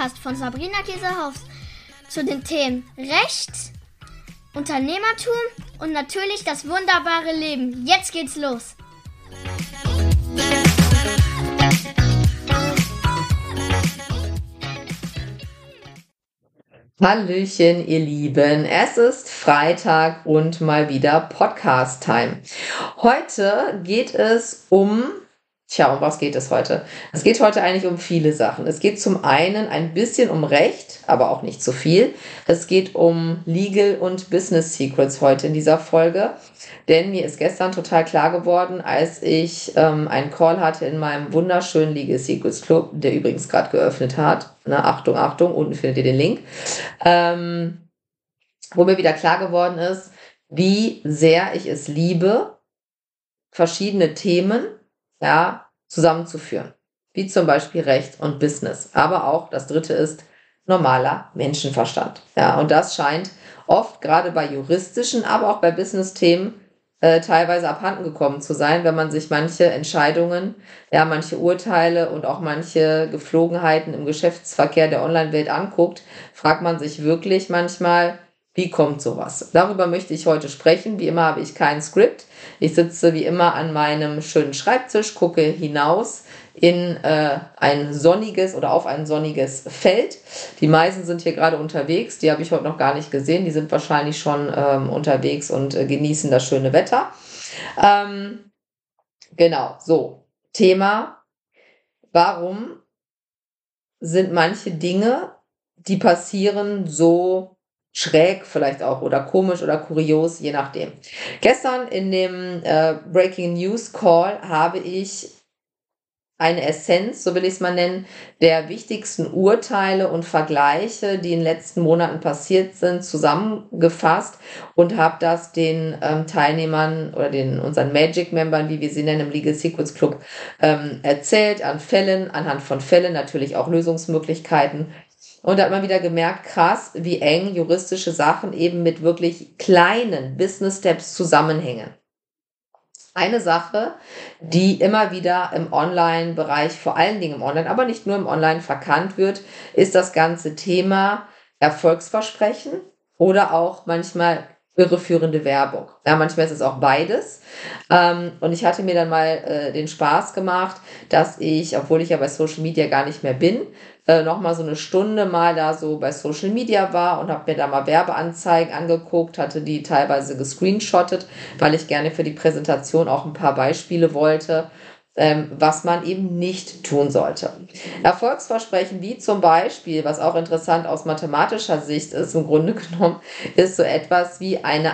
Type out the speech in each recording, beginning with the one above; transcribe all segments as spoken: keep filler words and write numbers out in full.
Podcast von Sabrina Käsehaus zu den Themen Recht, Unternehmertum und natürlich das wunderbare Leben. Jetzt geht's los! Hallöchen, ihr Lieben. Es ist Freitag und mal wieder Podcast-Time. Heute geht es um, tja, um was geht es heute? Es geht heute eigentlich um viele Sachen. Es geht zum einen ein bisschen um Recht, aber auch nicht zu viel. Es geht um Legal und Business Secrets heute in dieser Folge. Denn mir ist gestern total klar geworden, als ich ähm, einen Call hatte in meinem wunderschönen Legal Secrets Club, der übrigens gerade geöffnet hat. Na, Achtung, Achtung, unten findet ihr den Link. Ähm, wo mir wieder klar geworden ist, wie sehr ich es liebe, verschiedene Themen ja, zusammenzuführen. Wie zum Beispiel Recht und Business. Aber auch, das dritte ist, normaler Menschenverstand. Ja, und das scheint oft gerade bei juristischen, aber auch bei Business-Themen äh, teilweise abhanden gekommen zu sein, wenn man sich manche Entscheidungen, ja, manche Urteile und auch manche Geflogenheiten im Geschäftsverkehr der Online-Welt anguckt, fragt man sich wirklich manchmal, wie kommt sowas? Darüber möchte ich heute sprechen. Wie immer habe ich kein Skript. Ich sitze wie immer an meinem schönen Schreibtisch, gucke hinaus in äh, ein sonniges oder auf ein sonniges Feld. Die Meisen sind hier gerade unterwegs, die habe ich heute noch gar nicht gesehen, die sind wahrscheinlich schon ähm, unterwegs und äh, genießen das schöne Wetter. Ähm, genau, so, Thema, warum sind manche Dinge, die passieren, so schräg vielleicht auch oder komisch oder kurios, je nachdem. Gestern in dem äh, Breaking News Call habe ich eine Essenz, so will ich es mal nennen, der wichtigsten Urteile und Vergleiche, die in den letzten Monaten passiert sind, zusammengefasst und habe das den ähm, Teilnehmern oder den unseren Magic-Membern, wie wir sie nennen, im Legal Secrets Club, ähm, erzählt, an Fällen, anhand von Fällen, natürlich auch Lösungsmöglichkeiten. Und da hat man wieder gemerkt, krass, wie eng juristische Sachen eben mit wirklich kleinen Business-Steps zusammenhängen. Eine Sache, die immer wieder im Online-Bereich, vor allen Dingen im Online, aber nicht nur im Online verkannt wird, ist das ganze Thema Erfolgsversprechen oder auch manchmal irreführende Werbung. Ja, manchmal ist es auch beides. Ähm, und ich hatte mir dann mal äh, den Spaß gemacht, dass ich, obwohl ich ja bei Social Media gar nicht mehr bin, äh, nochmal so eine Stunde mal da so bei Social Media war und habe mir da mal Werbeanzeigen angeguckt, hatte die teilweise gescreenshottet, weil ich gerne für die Präsentation auch ein paar Beispiele wollte, ähm, was man eben nicht tun sollte. Erfolgsversprechen wie zum Beispiel, was auch interessant aus mathematischer Sicht ist, im Grunde genommen, ist so etwas wie eine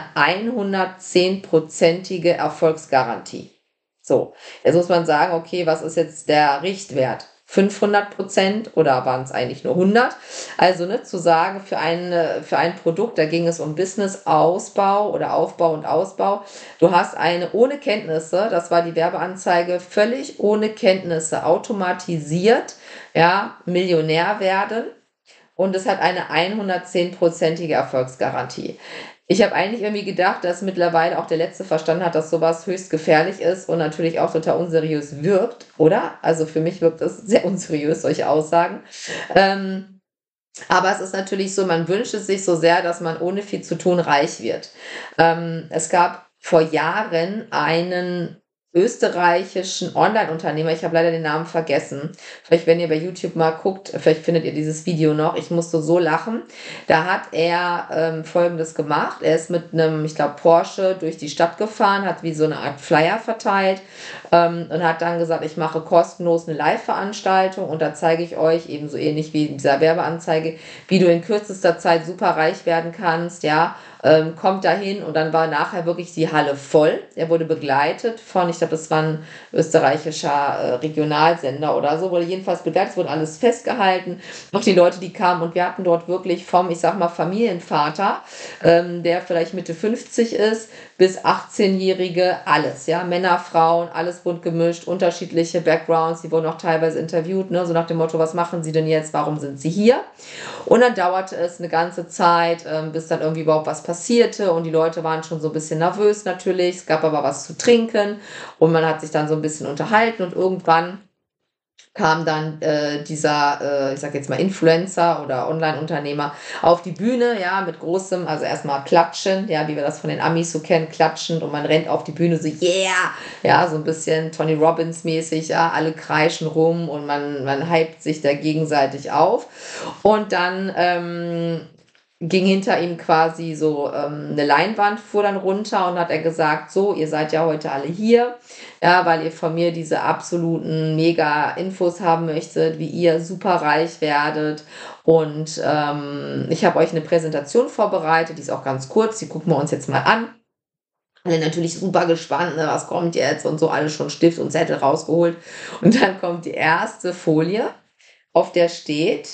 hundertzehn-prozentige Erfolgsgarantie. So, jetzt muss man sagen, okay, was ist jetzt der Richtwert? fünfhundert Prozent oder waren es eigentlich nur hundert? Also ne, zu sagen, für ein, für ein Produkt, da ging es um Business-Ausbau oder Aufbau und Ausbau. Du hast eine ohne Kenntnisse, das war die Werbeanzeige, völlig ohne Kenntnisse automatisiert, ja, Millionär werden und es hat eine hundertzehn-prozentige Erfolgsgarantie. Ich habe eigentlich irgendwie gedacht, dass mittlerweile auch der Letzte verstanden hat, dass sowas höchst gefährlich ist und natürlich auch total unseriös wirkt, oder? Also für mich wirkt es sehr unseriös, solche Aussagen. Ähm, aber es ist natürlich so, man wünscht es sich so sehr, dass man ohne viel zu tun reich wird. Ähm, es gab vor Jahren einen österreichischen Online-Unternehmer, ich habe leider den Namen vergessen, vielleicht wenn ihr bei YouTube mal guckt, vielleicht findet ihr dieses Video noch, ich musste so lachen, da hat er ähm, Folgendes gemacht, er ist mit einem, ich glaube Porsche durch die Stadt gefahren, hat wie so eine Art Flyer verteilt ähm, und hat dann gesagt, ich mache kostenlos eine Live-Veranstaltung und da zeige ich euch eben so ähnlich wie in dieser Werbeanzeige, wie du in kürzester Zeit super reich werden kannst, ja, Ähm, kommt dahin und dann war nachher wirklich die Halle voll. Er wurde begleitet von, ich glaube, das war ein österreichischer äh, Regionalsender oder so, wurde jedenfalls begleitet, es wurde alles festgehalten. Auch die Leute, die kamen und wir hatten dort wirklich vom, ich sag mal, Familienvater, ähm, der vielleicht Mitte fünfzig ist, bis achtzehnjährige, alles, ja, Männer, Frauen, alles bunt gemischt, unterschiedliche Backgrounds, die wurden auch teilweise interviewt, ne, so nach dem Motto, was machen sie denn jetzt, warum sind sie hier? Und dann dauerte es eine ganze Zeit, ähm, bis dann irgendwie überhaupt was passierte und die Leute waren schon so ein bisschen nervös natürlich, es gab aber was zu trinken und man hat sich dann so ein bisschen unterhalten und irgendwann kam dann äh, dieser, äh, ich sag jetzt mal Influencer oder Online-Unternehmer auf die Bühne, ja, mit großem, also erstmal klatschen, ja, wie wir das von den Amis so kennen, klatschen und man rennt auf die Bühne so, yeah, ja, so ein bisschen Tony Robbins mäßig, ja, alle kreischen rum und man, man hypt sich da gegenseitig auf und dann ähm, ging hinter ihm quasi so ähm, eine Leinwand, fuhr dann runter und hat er gesagt, so, ihr seid ja heute alle hier, ja, weil ihr von mir diese absoluten Mega-Infos haben möchtet, wie ihr super reich werdet. Und ähm, ich habe euch eine Präsentation vorbereitet, die ist auch ganz kurz, die gucken wir uns jetzt mal an. Alle natürlich super gespannt, ne, was kommt jetzt und so, alle schon Stift und Zettel rausgeholt. Und dann kommt die erste Folie, auf der steht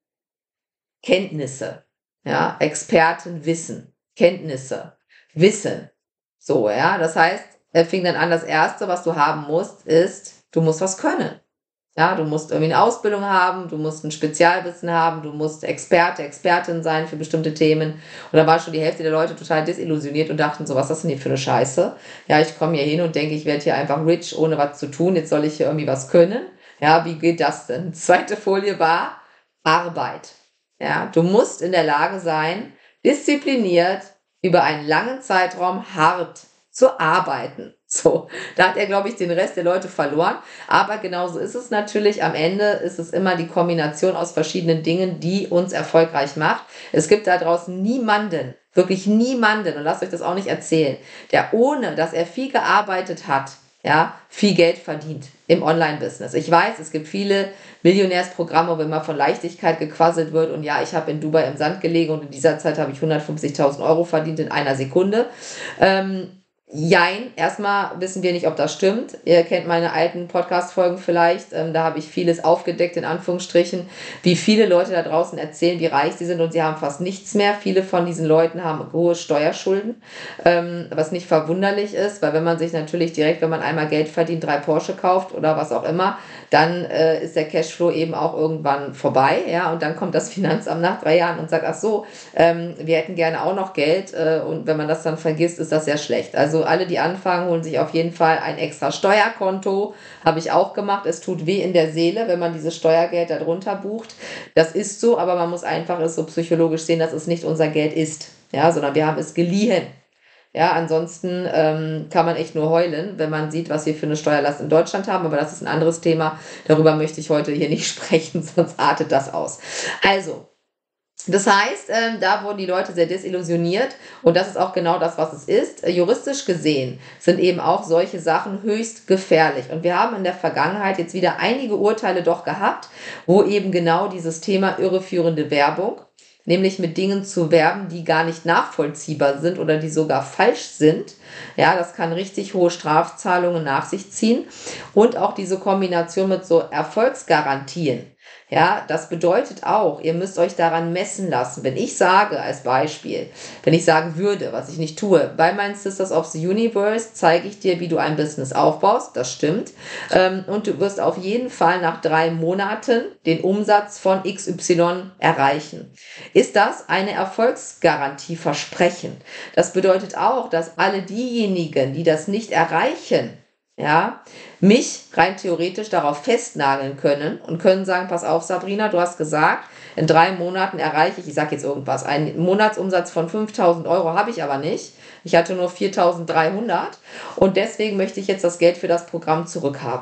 Kenntnisse. Ja, Experten wissen, Kenntnisse, Wissen. So, ja, das heißt, er fing dann an, das Erste, was du haben musst, ist, du musst was können. Ja, du musst irgendwie eine Ausbildung haben, du musst ein Spezialwissen haben, du musst Experte, Expertin sein für bestimmte Themen. Und da war schon die Hälfte der Leute total desillusioniert und dachten so, was ist das denn hier für eine Scheiße? Ja, ich komme hier hin und denke, ich werde hier einfach rich, ohne was zu tun. Jetzt soll ich hier irgendwie was können. Ja, wie geht das denn? Zweite Folie war Arbeit. Ja, du musst in der Lage sein, diszipliniert über einen langen Zeitraum hart zu arbeiten. So, da hat er, glaube ich, den Rest der Leute verloren. Aber genauso ist es natürlich. Am Ende ist es immer die Kombination aus verschiedenen Dingen, die uns erfolgreich macht. Es gibt da draußen niemanden, wirklich niemanden, und lasst euch das auch nicht erzählen, der ohne, dass er viel gearbeitet hat, ja, viel Geld verdient im Online-Business. Ich weiß, es gibt viele Millionärsprogramme, wo immer von Leichtigkeit gequasselt wird und ja, ich habe in Dubai im Sand gelegen und in dieser Zeit habe ich hundertfünfzigtausend Euro verdient in einer Sekunde. Ähm, Jein, erstmal wissen wir nicht, ob das stimmt. Ihr kennt meine alten Podcast-Folgen vielleicht. Ähm, da habe ich vieles aufgedeckt, in Anführungsstrichen, wie viele Leute da draußen erzählen, wie reich sie sind und sie haben fast nichts mehr. Viele von diesen Leuten haben hohe Steuerschulden, ähm, was nicht verwunderlich ist, weil wenn man sich natürlich direkt, wenn man einmal Geld verdient, drei Porsche kauft oder was auch immer, dann äh, ist der Cashflow eben auch irgendwann vorbei. Ja, und dann kommt das Finanzamt nach drei Jahren und sagt, ach so, ähm, wir hätten gerne auch noch Geld. Äh, und wenn man das dann vergisst, ist das sehr schlecht. Also alle, die anfangen, holen sich auf jeden Fall ein extra Steuerkonto. Habe ich auch gemacht. Es tut weh in der Seele, wenn man dieses Steuergeld darunter bucht. Das ist so, aber man muss einfach es so psychologisch sehen, dass es nicht unser Geld ist, ja, sondern wir haben es geliehen. Ja, ansonsten ähm, kann man echt nur heulen, wenn man sieht, was wir für eine Steuerlast in Deutschland haben. Aber das ist ein anderes Thema. Darüber möchte ich heute hier nicht sprechen, sonst artet das aus. Also, das heißt, ähm, da wurden die Leute sehr desillusioniert und das ist auch genau das, was es ist. Äh, juristisch gesehen sind eben auch solche Sachen höchst gefährlich. Und wir haben in der Vergangenheit jetzt wieder einige Urteile doch gehabt, wo eben genau dieses Thema irreführende Werbung, nämlich mit Dingen zu werben, die gar nicht nachvollziehbar sind oder die sogar falsch sind. Ja, das kann richtig hohe Strafzahlungen nach sich ziehen. Und auch diese Kombination mit so Erfolgsgarantien. Ja, das bedeutet auch, ihr müsst euch daran messen lassen. Wenn ich sage, als Beispiel, wenn ich sagen würde, was ich nicht tue, bei meinen Sisters of the Universe zeige ich dir, wie du ein Business aufbaust, das stimmt. Ähm, und du wirst auf jeden Fall nach drei Monaten den Umsatz von X Y erreichen. Ist das eine Erfolgsgarantie versprechen? Das bedeutet auch, dass alle diejenigen, die das nicht erreichen, ja, mich rein theoretisch darauf festnageln können und können sagen, pass auf Sabrina, du hast gesagt, in drei Monaten erreiche ich, ich sage jetzt irgendwas, einen Monatsumsatz von fünftausend Euro habe ich aber nicht. Ich hatte nur viertausenddreihundert und deswegen möchte ich jetzt das Geld für das Programm zurückhaben.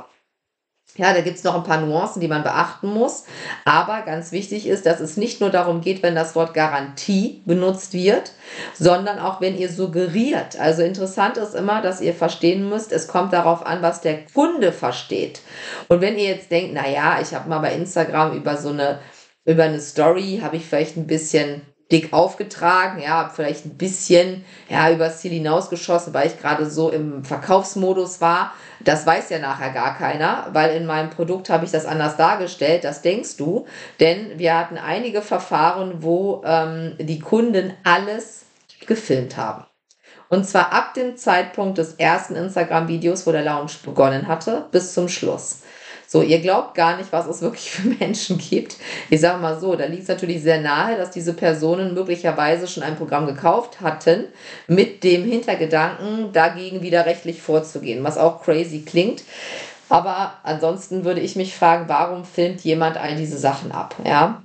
Ja, da gibt es noch ein paar Nuancen, die man beachten muss. Aber ganz wichtig ist, dass es nicht nur darum geht, wenn das Wort Garantie benutzt wird, sondern auch, wenn ihr suggeriert. Also interessant ist immer, dass ihr verstehen müsst, es kommt darauf an, was der Kunde versteht. Und wenn ihr jetzt denkt, naja, ich habe mal bei Instagram über so eine, über eine Story, habe ich vielleicht ein bisschen dick aufgetragen, ja, habe vielleicht ein bisschen ja, übers Ziel hinausgeschossen, weil ich gerade so im Verkaufsmodus war. Das weiß ja nachher gar keiner, weil in meinem Produkt habe ich das anders dargestellt, das denkst du, denn wir hatten einige Verfahren, wo ähm, die Kunden alles gefilmt haben. Und zwar ab dem Zeitpunkt des ersten Instagram-Videos, wo der Launch begonnen hatte, bis zum Schluss. So, ihr glaubt gar nicht, was es wirklich für Menschen gibt. Ich sage mal so, da liegt es natürlich sehr nahe, dass diese Personen möglicherweise schon ein Programm gekauft hatten, mit dem Hintergedanken, dagegen wieder rechtlich vorzugehen, was auch crazy klingt. Aber ansonsten würde ich mich fragen, warum filmt jemand all diese Sachen ab? Ja?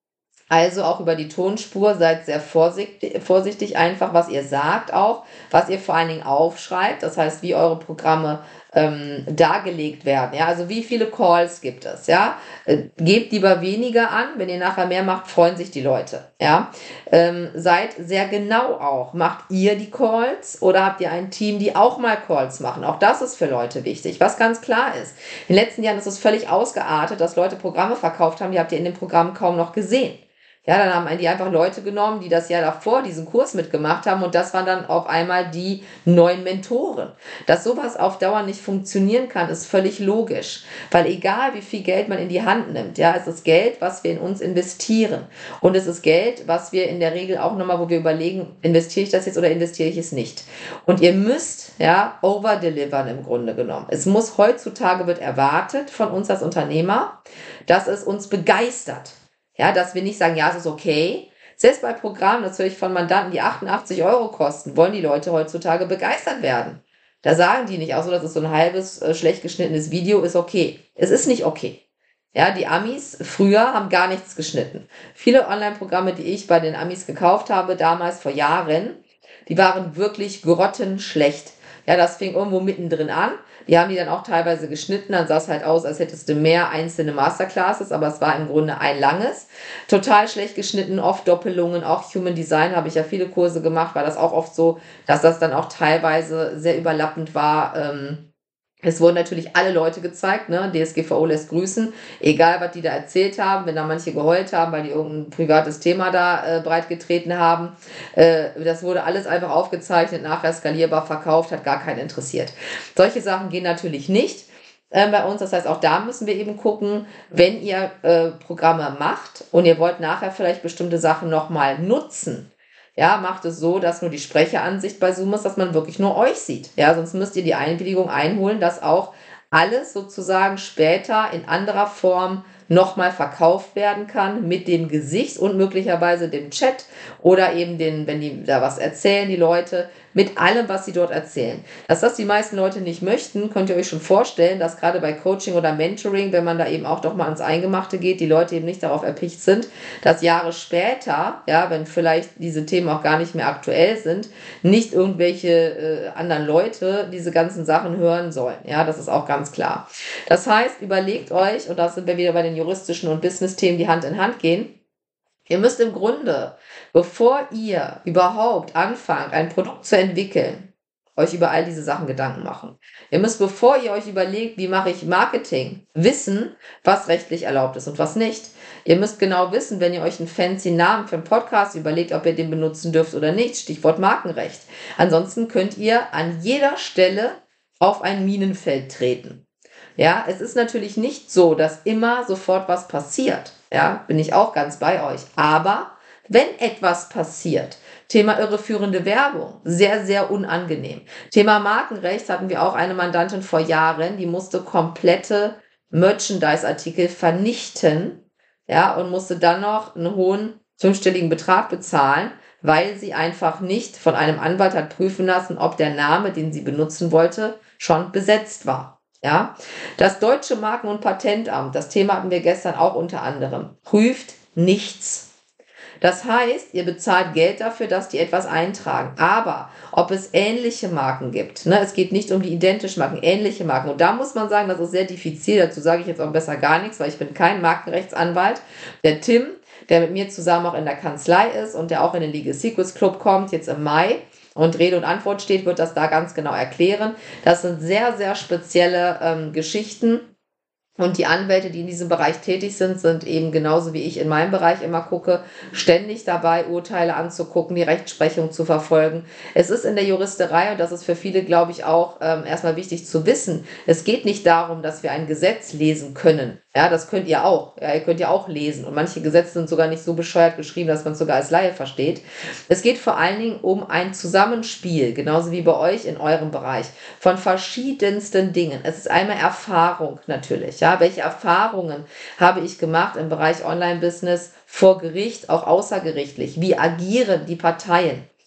Also auch über die Tonspur, seid sehr vorsichtig, vorsichtig einfach, was ihr sagt auch, was ihr vor allen Dingen aufschreibt, das heißt, wie eure Programme ähm, dargelegt werden. Ja? Also wie viele Calls gibt es? Ja? Äh, gebt lieber weniger an, wenn ihr nachher mehr macht, freuen sich die Leute. Ja? Ähm, seid sehr genau auch. Macht ihr die Calls oder habt ihr ein Team, die auch mal Calls machen? Auch das ist für Leute wichtig. Was ganz klar ist, in den letzten Jahren ist es völlig ausgeartet, dass Leute Programme verkauft haben, die habt ihr in den Programmen kaum noch gesehen. Ja, dann haben die einfach Leute genommen, die das Jahr davor diesen Kurs mitgemacht haben und das waren dann auf einmal die neuen Mentoren. Dass sowas auf Dauer nicht funktionieren kann, ist völlig logisch, weil egal wie viel Geld man in die Hand nimmt, ja, es ist Geld, was wir in uns investieren und es ist Geld, was wir in der Regel auch nochmal, wo wir überlegen, investiere ich das jetzt oder investiere ich es nicht. Und ihr müsst, ja, overdelivern im Grunde genommen. Es muss heutzutage, wird erwartet von uns als Unternehmer, dass es uns begeistert. Ja, dass wir nicht sagen, ja, es ist okay. Selbst bei Programmen, das höre ich von Mandanten, die achtundachtzig Euro kosten, wollen die Leute heutzutage begeistert werden. Da sagen die nicht auch so, das ist so ein halbes, äh, schlecht geschnittenes Video, ist okay. Es ist nicht okay. Ja, die Amis früher haben gar nichts geschnitten. Viele Online-Programme, die ich bei den Amis gekauft habe, damals vor Jahren, die waren wirklich grottenschlecht. Ja, das fing irgendwo mittendrin an. Die haben die dann auch teilweise geschnitten, dann sah es halt aus, als hättest du mehr einzelne Masterclasses, aber es war im Grunde ein langes. Total schlecht geschnitten, oft Doppelungen, auch Human Design habe ich ja viele Kurse gemacht, war das auch oft so, dass das dann auch teilweise sehr überlappend war. Ähm, Es wurden natürlich alle Leute gezeigt, ne? D S G V O lässt grüßen, egal was die da erzählt haben, wenn da manche geheult haben, weil die irgendein privates Thema da äh, breitgetreten haben. Äh, das wurde alles einfach aufgezeichnet, nachher skalierbar verkauft, hat gar keinen interessiert. Solche Sachen gehen natürlich nicht äh, bei uns, das heißt, auch da müssen wir eben gucken, wenn ihr äh, Programme macht und ihr wollt nachher vielleicht bestimmte Sachen nochmal nutzen, ja, macht es so, dass nur die Sprecheransicht bei Zoom ist, dass man wirklich nur euch sieht. Ja, sonst müsst ihr die Einwilligung einholen, dass auch alles sozusagen später in anderer Form nochmal verkauft werden kann mit dem Gesicht und möglicherweise dem Chat oder eben den, wenn die da was erzählen, die Leute, mit allem, was sie dort erzählen. Dass das die meisten Leute nicht möchten, könnt ihr euch schon vorstellen, dass gerade bei Coaching oder Mentoring, wenn man da eben auch doch mal ans Eingemachte geht, die Leute eben nicht darauf erpicht sind, dass Jahre später, ja, wenn vielleicht diese Themen auch gar nicht mehr aktuell sind, nicht irgendwelche äh, anderen Leute diese ganzen Sachen hören sollen. Ja, das ist auch ganz klar. Das heißt, überlegt euch, und da sind wir wieder bei den juristischen und Business-Themen, die Hand in Hand gehen, ihr müsst im Grunde, bevor ihr überhaupt anfangt, ein Produkt zu entwickeln, euch über all diese Sachen Gedanken machen. Ihr müsst, bevor ihr euch überlegt, wie mache ich Marketing, wissen, was rechtlich erlaubt ist und was nicht. Ihr müsst genau wissen, wenn ihr euch einen fancy Namen für einen Podcast überlegt, ob ihr den benutzen dürft oder nicht. Stichwort Markenrecht. Ansonsten könnt ihr an jeder Stelle auf ein Minenfeld treten. Ja, es ist natürlich nicht so, dass immer sofort was passiert. Ja, bin ich auch ganz bei euch. Aber wenn etwas passiert, Thema irreführende Werbung, sehr, sehr unangenehm. Thema Markenrecht hatten wir auch eine Mandantin vor Jahren, die musste komplette Merchandise-Artikel vernichten, ja, und musste dann noch einen hohen fünfstelligen Betrag bezahlen, weil sie einfach nicht von einem Anwalt hat prüfen lassen, ob der Name, den sie benutzen wollte, schon besetzt war. Ja, das Deutsche Marken- und Patentamt, das Thema hatten wir gestern auch unter anderem, prüft nichts. Das heißt, ihr bezahlt Geld dafür, dass die etwas eintragen. Aber ob es ähnliche Marken gibt, ne, es geht nicht um die identischen Marken, ähnliche Marken. Und da muss man sagen, das ist sehr diffizil. Dazu sage ich jetzt auch besser gar nichts, weil ich bin kein Markenrechtsanwalt. Der Tim, der mit mir zusammen auch in der Kanzlei ist und der auch in den Legal Secrets Club kommt, jetzt im Mai, und Rede und Antwort steht, wird das da ganz genau erklären. Das sind sehr, sehr spezielle ähm, Geschichten. Und die Anwälte, die in diesem Bereich tätig sind, sind eben genauso wie ich in meinem Bereich immer gucke, ständig dabei, Urteile anzugucken, die Rechtsprechung zu verfolgen. Es ist in der Juristerei, und das ist für viele, glaube ich, auch ähm, erstmal wichtig zu wissen, es geht nicht darum, dass wir ein Gesetz lesen können. Ja, das könnt ihr auch. Ja, ihr könnt ja auch lesen. Und manche Gesetze sind sogar nicht so bescheuert geschrieben, dass man es sogar als Laie versteht. Es geht vor allen Dingen um ein Zusammenspiel, genauso wie bei euch in eurem Bereich, von verschiedensten Dingen. Es ist einmal Erfahrung natürlich. Ja, welche Erfahrungen habe ich gemacht im Bereich Online-Business vor Gericht, auch außergerichtlich? Wie agieren die Parteien?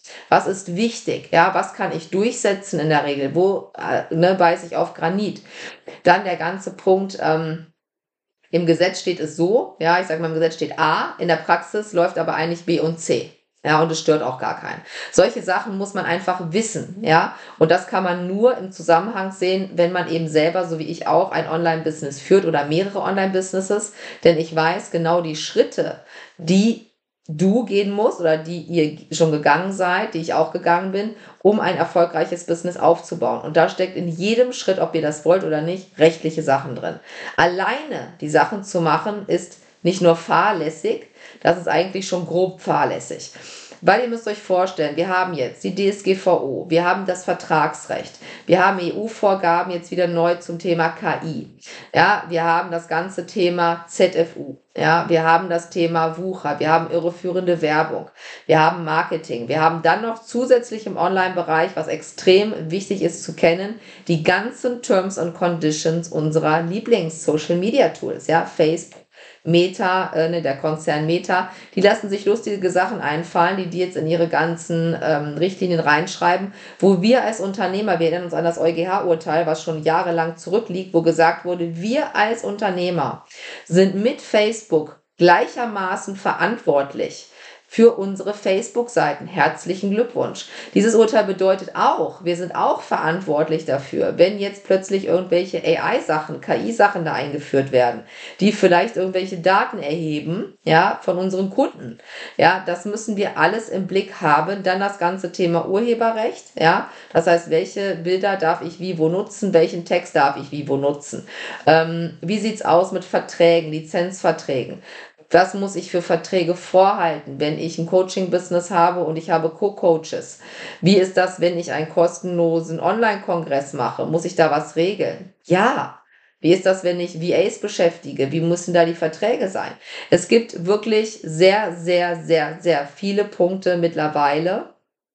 Was ist wichtig? Ja, was kann ich durchsetzen in der Regel? Wo äh, ne, beiße ich auf Granit? Dann der ganze Punkt, ähm, im Gesetz steht es so, ja, ich sage mal, im Gesetz steht A, in der Praxis läuft aber eigentlich B und C. Ja, und es stört auch gar keinen. Solche Sachen muss man einfach wissen, ja. Und das kann man nur im Zusammenhang sehen, wenn man eben selber, so wie ich auch, ein Online-Business führt oder mehrere Online-Businesses. Denn ich weiß genau die Schritte, die du gehen musst oder die ihr schon gegangen seid, die ich auch gegangen bin, um ein erfolgreiches Business aufzubauen. Und da steckt in jedem Schritt, ob ihr das wollt oder nicht, rechtliche Sachen drin. Alleine die Sachen zu machen, ist nicht nur fahrlässig, das ist eigentlich schon grob fahrlässig. Weil ihr müsst euch vorstellen, wir haben jetzt die D S G V O, wir haben das Vertragsrecht, wir haben E U-Vorgaben jetzt wieder neu zum Thema K I, ja, wir haben das ganze Thema Z F U, ja, wir haben das Thema Wucher, wir haben irreführende Werbung, wir haben Marketing, wir haben dann noch zusätzlich im Online-Bereich, was extrem wichtig ist zu kennen, die ganzen Terms and Conditions unserer Lieblings-Social-Media-Tools, ja, Facebook, Meta, äh, ne, der Konzern Meta, die lassen sich lustige Sachen einfallen, die die jetzt in ihre ganzen ähm, Richtlinien reinschreiben, wo wir als Unternehmer, wir erinnern uns an das EuGH-Urteil, was schon jahrelang zurückliegt, wo gesagt wurde, wir als Unternehmer sind mit Facebook gleichermaßen verantwortlich für unsere Facebook-Seiten. Herzlichen Glückwunsch. Dieses Urteil bedeutet auch, wir sind auch verantwortlich dafür, wenn jetzt plötzlich irgendwelche A I-Sachen, K I-Sachen da eingeführt werden, die vielleicht irgendwelche Daten erheben, ja, von unseren Kunden. Ja, das müssen wir alles im Blick haben. Dann das ganze Thema Urheberrecht, ja, das heißt, welche Bilder darf ich wie wo nutzen, welchen Text darf ich wie wo nutzen. Ähm, wie sieht's aus mit Verträgen, Lizenzverträgen? Was muss ich für Verträge vorhalten, wenn ich ein Coaching-Business habe und ich habe Co-Coaches? Wie ist das, wenn ich einen kostenlosen Online-Kongress mache? Muss ich da was regeln? Ja. Wie ist das, wenn ich V As beschäftige? Wie müssen da die Verträge sein? Es gibt wirklich sehr, sehr, sehr, sehr viele Punkte mittlerweile.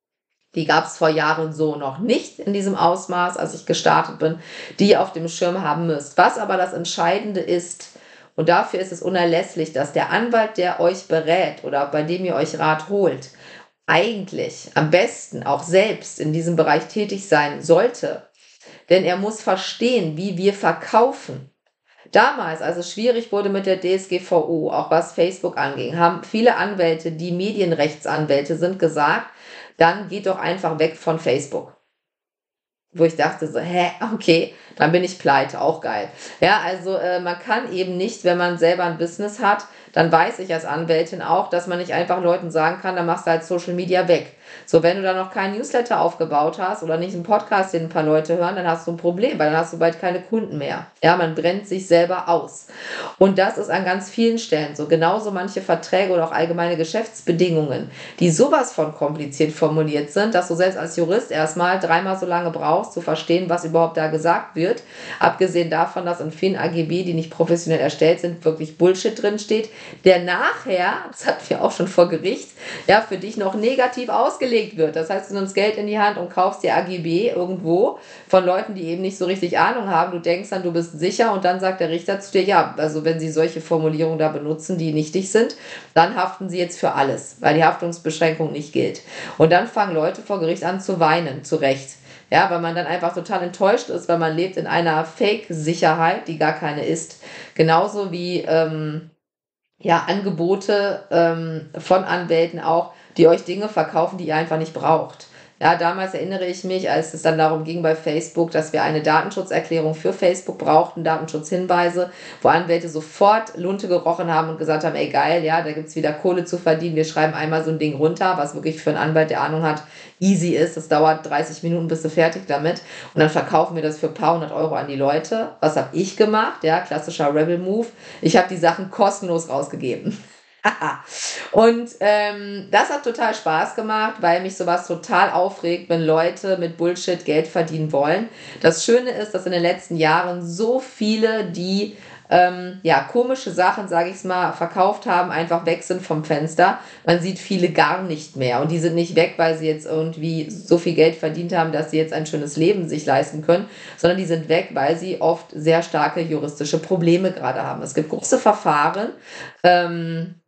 Die gab es vor Jahren so noch nicht in diesem Ausmaß, als ich gestartet bin, die ihr auf dem Schirm haben müsst. Was aber das Entscheidende ist, und dafür ist es unerlässlich, dass der Anwalt, der euch berät oder bei dem ihr euch Rat holt, eigentlich am besten auch selbst in diesem Bereich tätig sein sollte. Denn er muss verstehen, wie wir verkaufen. Damals, als es schwierig wurde mit der D S G V O, auch was Facebook anging, haben viele Anwälte, die Medienrechtsanwälte sind, gesagt, dann geht doch einfach weg von Facebook. Wo ich dachte so, hä, okay, dann bin ich pleite, auch geil. Ja, also äh, man kann eben nicht, wenn man selber ein Business hat, dann weiß ich als Anwältin auch, dass man nicht einfach Leuten sagen kann, dann machst du halt Social Media weg. So, wenn du da noch keinen Newsletter aufgebaut hast oder nicht einen Podcast, den ein paar Leute hören, dann hast du ein Problem, weil dann hast du bald keine Kunden mehr. Ja, man brennt sich selber aus. Und das ist an ganz vielen Stellen so. Genauso manche Verträge oder auch allgemeine Geschäftsbedingungen, die sowas von kompliziert formuliert sind, dass du selbst als Jurist erstmal dreimal so lange brauchst, zu verstehen, was überhaupt da gesagt wird. Abgesehen davon, dass in vielen A G B, die nicht professionell erstellt sind, wirklich Bullshit drin steht, der nachher, das hatten wir auch schon vor Gericht, ja, für dich noch negativ ausgelegt wird. Das heißt, du nimmst Geld in die Hand und kaufst dir A G B irgendwo von Leuten, die eben nicht so richtig Ahnung haben. Du denkst dann, du bist sicher und dann sagt der Richter zu dir, ja, also wenn sie solche Formulierungen da benutzen, die nichtig sind, dann haften sie jetzt für alles, weil die Haftungsbeschränkung nicht gilt. Und dann fangen Leute vor Gericht an zu weinen, zu Recht. Ja, weil man dann einfach total enttäuscht ist, weil man lebt in einer Fake-Sicherheit, die gar keine ist. Genauso wie ähm, ja, Angebote ähm, von Anwälten auch, die euch Dinge verkaufen, die ihr einfach nicht braucht. Ja, damals erinnere ich mich, als es dann darum ging bei Facebook, dass wir eine Datenschutzerklärung für Facebook brauchten, Datenschutzhinweise, wo Anwälte sofort Lunte gerochen haben und gesagt haben, ey geil, ja, da gibt's wieder Kohle zu verdienen, wir schreiben einmal so ein Ding runter, was wirklich für einen Anwalt, der Ahnung hat, easy ist. Das dauert dreißig Minuten, bist du fertig damit. Und dann verkaufen wir das für ein paar hundert Euro an die Leute. Was habe ich gemacht? Ja, klassischer Rebel-Move. Ich habe die Sachen kostenlos rausgegeben. Und ähm, das hat total Spaß gemacht, weil mich sowas total aufregt, wenn Leute mit Bullshit Geld verdienen wollen. Das Schöne ist, dass in den letzten Jahren so viele, die ähm, ja komische Sachen, sage ich mal, verkauft haben, einfach weg sind vom Fenster. Man sieht viele gar nicht mehr und die sind nicht weg, weil sie jetzt irgendwie so viel Geld verdient haben, dass sie jetzt ein schönes Leben sich leisten können, sondern die sind weg, weil sie oft sehr starke juristische Probleme gerade haben. Es gibt große Verfahren, ähm,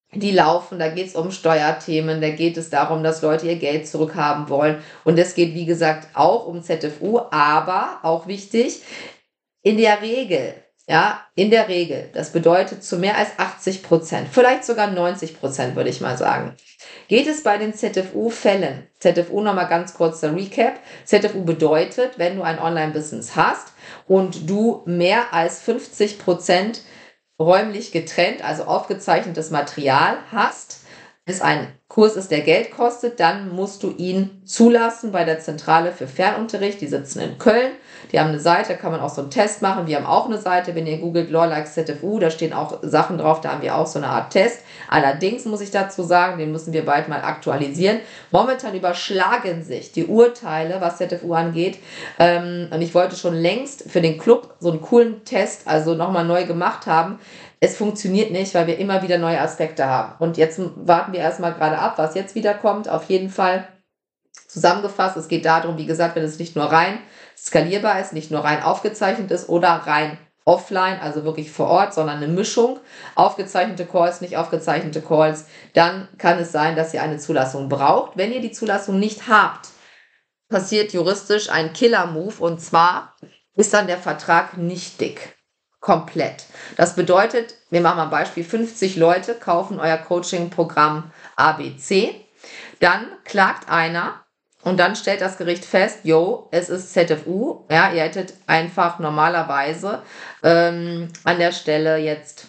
die laufen, da geht es um Steuerthemen, da geht es darum, dass Leute ihr Geld zurückhaben wollen. Und es geht, wie gesagt, auch um Z F U, aber auch wichtig, in der Regel, ja, in der Regel, das bedeutet zu mehr als achtzig Prozent, vielleicht sogar neunzig Prozent, würde ich mal sagen, geht es bei den Z F U-Fällen. Z F U nochmal ganz kurz der Recap. Z F U bedeutet, wenn du ein Online-Business hast und du mehr als fünfzig Prozent räumlich getrennt, also aufgezeichnetes Material hast, es ein Kurs ist, der Geld kostet, dann musst du ihn zulassen bei der Zentrale für Fernunterricht. Die sitzen in Köln. Die haben eine Seite, da kann man auch so einen Test machen. Wir haben auch eine Seite, wenn ihr googelt Law Likes Z F U, da stehen auch Sachen drauf, da haben wir auch so eine Art Test. Allerdings muss ich dazu sagen, den müssen wir bald mal aktualisieren. Momentan überschlagen sich die Urteile, was Z F U angeht. Ähm, und ich wollte schon längst für den Club so einen coolen Test, also nochmal neu gemacht haben. Es funktioniert nicht, weil wir immer wieder neue Aspekte haben. Und jetzt warten wir erstmal gerade ab, was jetzt wieder kommt. Auf jeden Fall zusammengefasst, es geht darum, wie gesagt, wenn es nicht nur rein skalierbar ist, nicht nur rein aufgezeichnet ist oder rein offline, also wirklich vor Ort, sondern eine Mischung, aufgezeichnete Calls, nicht aufgezeichnete Calls, dann kann es sein, dass ihr eine Zulassung braucht. Wenn ihr die Zulassung nicht habt, passiert juristisch ein Killer-Move und zwar ist dann der Vertrag nicht dick. Komplett. Das bedeutet, wir machen mal ein Beispiel, fünfzig Leute kaufen euer Coaching-Programm A B C, dann klagt einer und dann stellt das Gericht fest, yo, es ist Z F U, ja, ihr hättet einfach normalerweise ähm, an der Stelle jetzt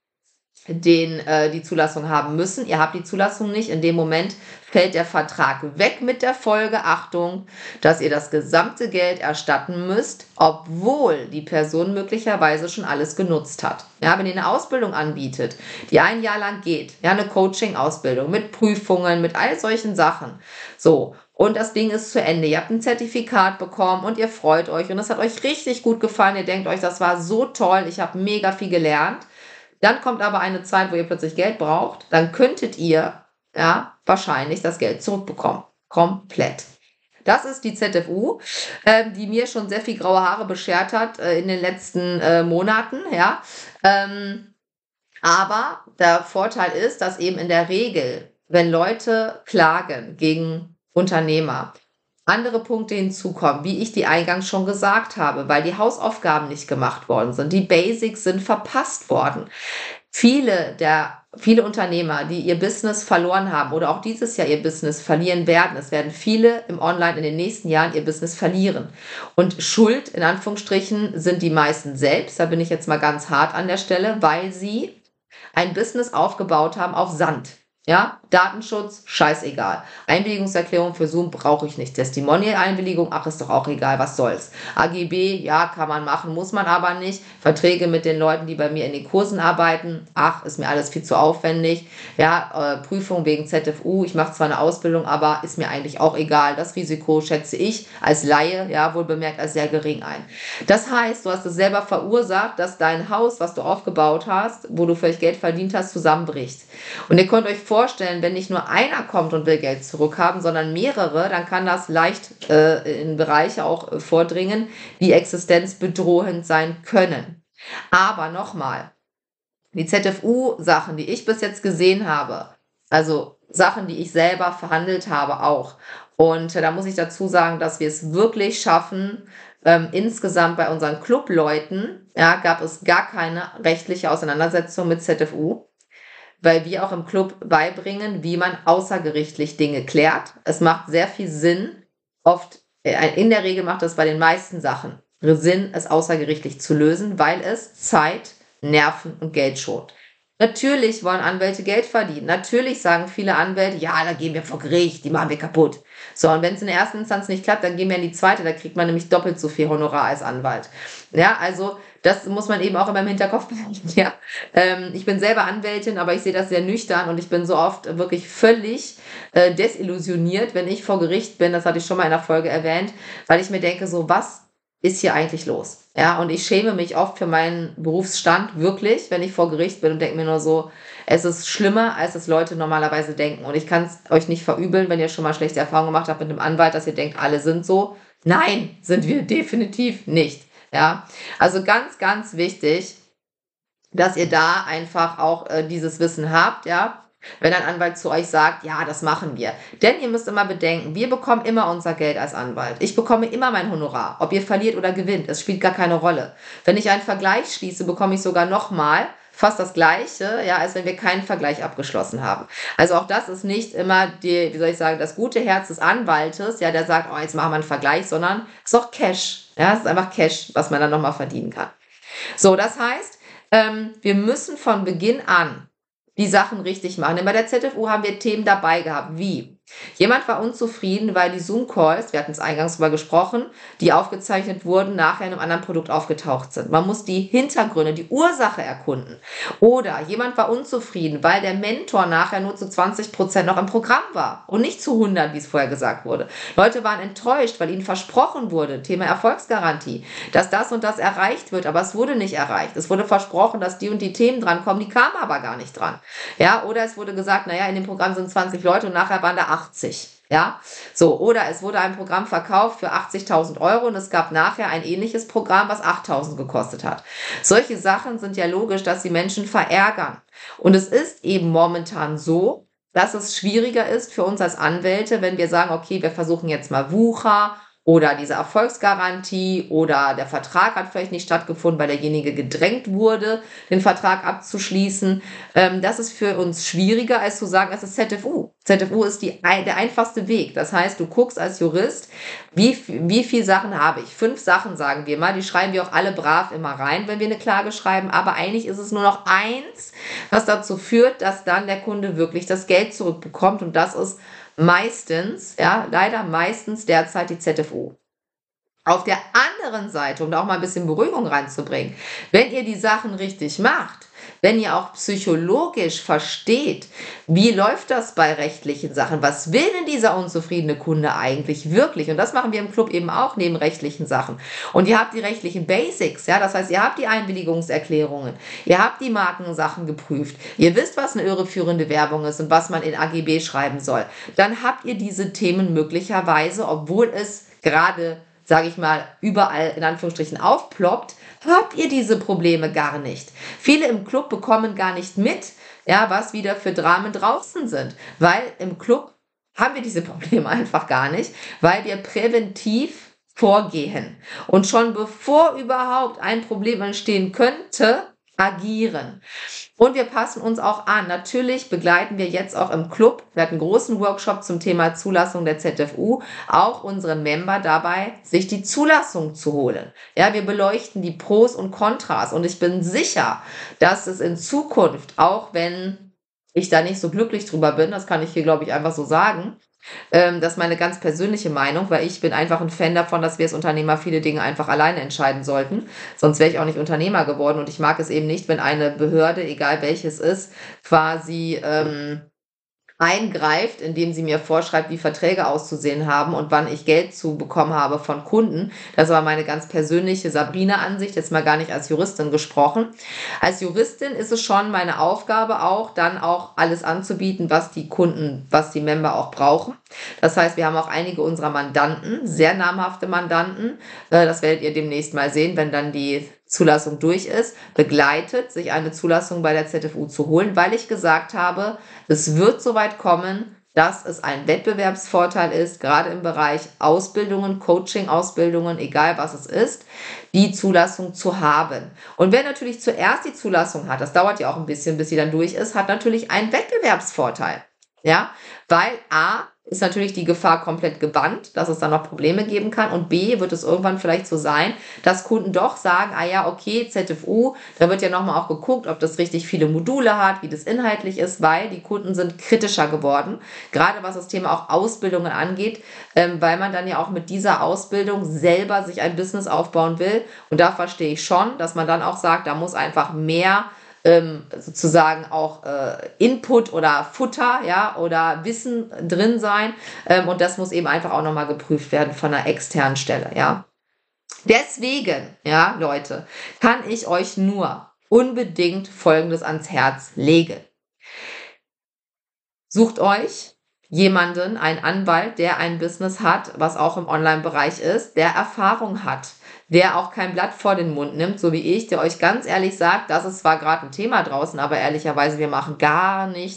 den äh, die Zulassung haben müssen. Ihr habt die Zulassung nicht. In dem Moment fällt der Vertrag weg mit der Folge, Achtung, dass ihr das gesamte Geld erstatten müsst, obwohl die Person möglicherweise schon alles genutzt hat. Ja, wenn ihr eine Ausbildung anbietet, die ein Jahr lang geht, ja, eine Coaching-Ausbildung mit Prüfungen, mit all solchen Sachen, so, und das Ding ist zu Ende. Ihr habt ein Zertifikat bekommen und ihr freut euch und es hat euch richtig gut gefallen. Ihr denkt euch, das war so toll, ich habe mega viel gelernt. Dann kommt aber eine Zeit, wo ihr plötzlich Geld braucht. Dann könntet ihr ja wahrscheinlich das Geld zurückbekommen. Komplett. Das ist die Z F U, äh, die mir schon sehr viel graue Haare beschert hat äh, in den letzten äh, Monaten. Ja. Ähm, aber der Vorteil ist, dass eben in der Regel, wenn Leute klagen gegen Unternehmer, andere Punkte hinzukommen, wie ich die eingangs schon gesagt habe, weil die Hausaufgaben nicht gemacht worden sind. Die Basics sind verpasst worden. Viele der, viele Unternehmer, die ihr Business verloren haben oder auch dieses Jahr ihr Business verlieren werden, es werden viele im Online in den nächsten Jahren ihr Business verlieren. Und Schuld, in Anführungsstrichen, sind die meisten selbst. Da bin ich jetzt mal ganz hart an der Stelle, weil sie ein Business aufgebaut haben auf Sand. Ja, Datenschutz, scheißegal. Einwilligungserklärung für Zoom brauche ich nicht. Testimonial-Einwilligung, ach, ist doch auch egal, was soll's. A G B, ja, kann man machen, muss man aber nicht. Verträge mit den Leuten, die bei mir in den Kursen arbeiten, ach, ist mir alles viel zu aufwendig. Ja, äh, Prüfung wegen Z F U, ich mache zwar eine Ausbildung, aber ist mir eigentlich auch egal. Das Risiko schätze ich als Laie, ja, wohl bemerkt, als sehr gering ein. Das heißt, du hast es selber verursacht, dass dein Haus, was du aufgebaut hast, wo du vielleicht Geld verdient hast, zusammenbricht. Und ihr könnt euch vorstellen, wenn nicht nur einer kommt und will Geld zurückhaben, sondern mehrere, dann kann das leicht äh, in Bereiche auch äh, vordringen, die existenzbedrohend sein können. Aber nochmal, die Z F U-Sachen, die ich bis jetzt gesehen habe, also Sachen, die ich selber verhandelt habe auch. Und äh, da muss ich dazu sagen, dass wir es wirklich schaffen, ähm, insgesamt bei unseren Clubleuten, ja, gab es gar keine rechtliche Auseinandersetzung mit Z F U. Weil wir auch im Club beibringen, wie man außergerichtlich Dinge klärt. Es macht sehr viel Sinn, oft, in der Regel macht es bei den meisten Sachen Sinn, es außergerichtlich zu lösen, weil es Zeit, Nerven und Geld schont. Natürlich wollen Anwälte Geld verdienen. Natürlich sagen viele Anwälte, ja, da gehen wir vor Gericht, die machen wir kaputt. So, und wenn es in der ersten Instanz nicht klappt, dann gehen wir in die zweite, da kriegt man nämlich doppelt so viel Honorar als Anwalt. Ja, also das muss man eben auch immer im Hinterkopf behalten. Ja. Ähm, ich bin selber Anwältin, aber ich sehe das sehr nüchtern und ich bin so oft wirklich völlig äh, desillusioniert, wenn ich vor Gericht bin, das hatte ich schon mal in der Folge erwähnt, weil ich mir denke, so was ist hier eigentlich los? Ja, und ich schäme mich oft für meinen Berufsstand wirklich, wenn ich vor Gericht bin und denke mir nur so, es ist schlimmer, als es Leute normalerweise denken. Und ich kann es euch nicht verübeln, wenn ihr schon mal schlechte Erfahrungen gemacht habt mit einem Anwalt, dass ihr denkt, alle sind so. Nein, sind wir definitiv nicht. Ja, also ganz, ganz wichtig, dass ihr da einfach auch äh, dieses Wissen habt, ja. wenn ein Anwalt zu euch sagt, ja, das machen wir. Denn ihr müsst immer bedenken, wir bekommen immer unser Geld als Anwalt. Ich bekomme immer mein Honorar, ob ihr verliert oder gewinnt. Es spielt gar keine Rolle. Wenn ich einen Vergleich schließe, bekomme ich sogar nochmal fast das Gleiche, ja, als wenn wir keinen Vergleich abgeschlossen haben. Also auch das ist nicht immer die, wie soll ich sagen, das gute Herz des Anwaltes, ja, der sagt, oh, jetzt machen wir einen Vergleich, sondern es ist auch Cash. Ja, es ist einfach Cash, was man dann nochmal verdienen kann. So, das heißt, ähm, wir müssen von Beginn an die Sachen richtig machen. Denn bei der Z F U haben wir Themen dabei gehabt, wie jemand war unzufrieden, weil die Zoom-Calls, wir hatten es eingangs darüber gesprochen, die aufgezeichnet wurden, nachher in einem anderen Produkt aufgetaucht sind. Man muss die Hintergründe, die Ursache erkunden. Oder jemand war unzufrieden, weil der Mentor nachher nur zu zwanzig Prozent noch im Programm war und nicht zu hundert, wie es vorher gesagt wurde. Leute waren enttäuscht, weil ihnen versprochen wurde, Thema Erfolgsgarantie, dass das und das erreicht wird, aber es wurde nicht erreicht. Es wurde versprochen, dass die und die Themen drankommen, die kamen aber gar nicht dran. Ja, oder es wurde gesagt, naja, in dem Programm sind zwanzig Leute und nachher waren da achtzig. Ja, so, oder es wurde ein Programm verkauft für achtzigtausend Euro und es gab nachher ein ähnliches Programm, was achttausend gekostet hat. Solche Sachen sind ja logisch, dass die Menschen verärgern. Und es ist eben momentan so, dass es schwieriger ist für uns als Anwälte, wenn wir sagen, okay, wir versuchen jetzt mal Wucher oder diese Erfolgsgarantie oder der Vertrag hat vielleicht nicht stattgefunden, weil derjenige gedrängt wurde, den Vertrag abzuschließen. Ähm, das ist für uns schwieriger, als zu sagen, es ist Z F U. Z F U ist die, der einfachste Weg. Das heißt, du guckst als Jurist, wie, wie viele Sachen habe ich? Fünf Sachen, sagen wir mal. Die schreiben wir auch alle brav immer rein, wenn wir eine Klage schreiben. Aber eigentlich ist es nur noch eins, was dazu führt, dass dann der Kunde wirklich das Geld zurückbekommt. Und das ist meistens, ja, leider meistens derzeit die Z F U. Auf der anderen Seite, um da auch mal ein bisschen Beruhigung reinzubringen, wenn ihr die Sachen richtig macht, wenn ihr auch psychologisch versteht, wie läuft das bei rechtlichen Sachen, was will denn dieser unzufriedene Kunde eigentlich wirklich? Und das machen wir im Club eben auch neben rechtlichen Sachen. Und ihr habt die rechtlichen Basics, ja, das heißt, ihr habt die Einwilligungserklärungen, ihr habt die Markensachen geprüft, ihr wisst, was eine irreführende Werbung ist und was man in A G B schreiben soll. Dann habt ihr diese Themen möglicherweise, obwohl es gerade, sage ich mal, überall in Anführungsstrichen aufploppt, habt ihr diese Probleme gar nicht. Viele im Club bekommen gar nicht mit, ja, was wieder für Dramen draußen sind, weil im Club haben wir diese Probleme einfach gar nicht, weil wir präventiv vorgehen und schon bevor überhaupt ein Problem entstehen könnte, agieren. Und wir passen uns auch an. Natürlich begleiten wir jetzt auch im Club, wir hatten einen großen Workshop zum Thema Zulassung der Z F U, auch unsere Member dabei, sich die Zulassung zu holen. Ja, wir beleuchten die Pros und Kontras und ich bin sicher, dass es in Zukunft, auch wenn ich da nicht so glücklich drüber bin, das kann ich hier, glaube ich, einfach so sagen, Ähm, das ist meine ganz persönliche Meinung, weil ich bin einfach ein Fan davon, dass wir als Unternehmer viele Dinge einfach alleine entscheiden sollten. Sonst wäre ich auch nicht Unternehmer geworden und ich mag es eben nicht, wenn eine Behörde, egal welches ist, quasi ähm, eingreift, indem sie mir vorschreibt, wie Verträge auszusehen haben und wann ich Geld zu bekommen habe von Kunden. Das war meine ganz persönliche Sabrina-Ansicht, jetzt mal gar nicht als Juristin gesprochen. Als Juristin ist es schon meine Aufgabe auch, dann auch alles anzubieten, was die Kunden, was die Member auch brauchen. Das heißt, wir haben auch einige unserer Mandanten, sehr namhafte Mandanten, äh, das werdet ihr demnächst mal sehen, wenn dann die Zulassung durch ist, begleitet, sich eine Zulassung bei der Z F U zu holen, weil ich gesagt habe, es wird soweit kommen, dass es ein Wettbewerbsvorteil ist, gerade im Bereich Ausbildungen, Coaching-Ausbildungen, egal was es ist, die Zulassung zu haben. Und wer natürlich zuerst die Zulassung hat, das dauert ja auch ein bisschen, bis sie dann durch ist, hat natürlich einen Wettbewerbsvorteil. Ja, weil A, ist natürlich die Gefahr komplett gebannt, dass es dann noch Probleme geben kann und B, wird es irgendwann vielleicht so sein, dass Kunden doch sagen, ah ja, okay, Z F U, da wird ja nochmal auch geguckt, ob das richtig viele Module hat, wie das inhaltlich ist, weil die Kunden sind kritischer geworden, gerade was das Thema auch Ausbildungen angeht, ähm, weil man dann ja auch mit dieser Ausbildung selber sich ein Business aufbauen will und da verstehe ich schon, dass man dann auch sagt, da muss einfach mehr sozusagen auch äh, Input oder Futter, ja, oder Wissen drin sein ähm, und das muss eben einfach auch nochmal geprüft werden von einer externen Stelle, ja. Deswegen, ja, Leute, kann ich euch nur unbedingt Folgendes ans Herz legen. Sucht euch jemanden, einen Anwalt, der ein Business hat, was auch im Online-Bereich ist, der Erfahrung hat, der auch kein Blatt vor den Mund nimmt, so wie ich, der euch ganz ehrlich sagt, das ist zwar gerade ein Thema draußen, aber ehrlicherweise, wir machen gar nichts